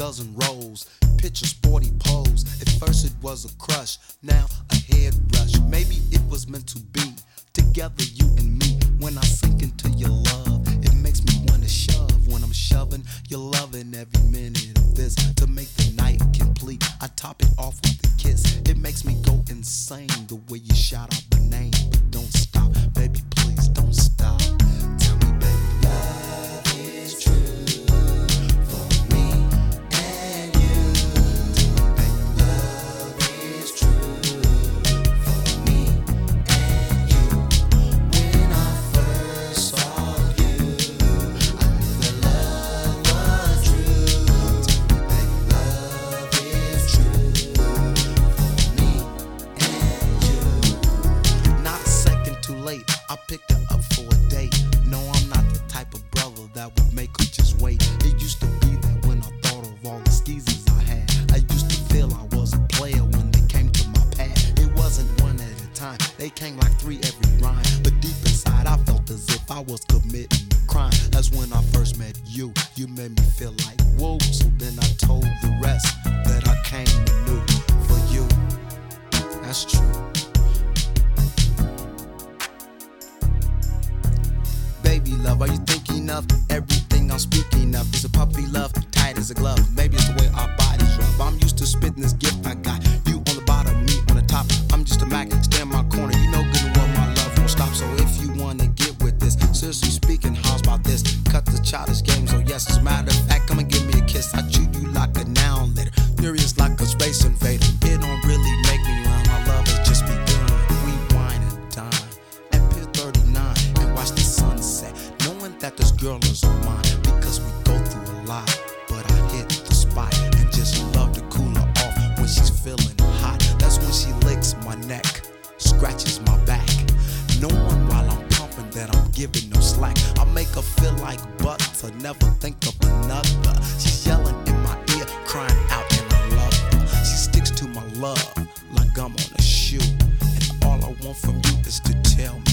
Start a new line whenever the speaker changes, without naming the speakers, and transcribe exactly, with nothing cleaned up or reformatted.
dozen roles, picture sporty pose. At first it was a crush, now a head rush. Maybe it was meant to be, together you and me. When I sink into your love, it makes me wanna shove. When I'm shoving, you're loving every minute of this. To make the night complete, I top it off with a kiss. It makes me go insane the way you shout out the name. But don't stop, baby, please don't stop. Tell me, baby, love is true for me and you. Tell me, baby, love is true for me and you. When I first saw you, I knew that love was true. Tell me, baby, love is true for me and you. Not a second too late, I picked her up for a date. No, I'm not the type of brother that would make her just wait. It used to be that when I thought of all the skeezers I had, I used to feel I was a player when they came to my pad. It wasn't one at a time, they came like three every rhyme. But deep inside I felt as if I was committing a crime. That's when I first met you, you made me feel like whoa. So then I told the rest that I came anew for you. That's true. Baby love, are you thinking of everything I'm speaking of? Is a puppy love tight as a glove? Maybe it's the way our bodies rub. I'm used to spitting this gift I got. You on the bottom, me on the top. I'm just a Mac, stay in my corner. You know good and well my love won't stop. So if you wanna get with this, seriously speaking, how's about this? Cut the childish games, oh yes, as a matter of fact, come and give me a kiss. I treat you like a noun letter, furious like a space invader. It don't really make me run, my love has just begun. We wine and dine at Pier thirty-nine and watch the sunset, knowing that this girl is on mine. Because we go through a lot, but I hit the spot and just love to cool her off when she's feeling hot. That's when she licks my neck, scratches my back, knowing while I'm pumping that I'm giving no slack. I make her feel like butter, never think of another. She's yelling in my ear, crying out, and I love her. She sticks to my love like gum on a shoe, and all I want from you is to tell me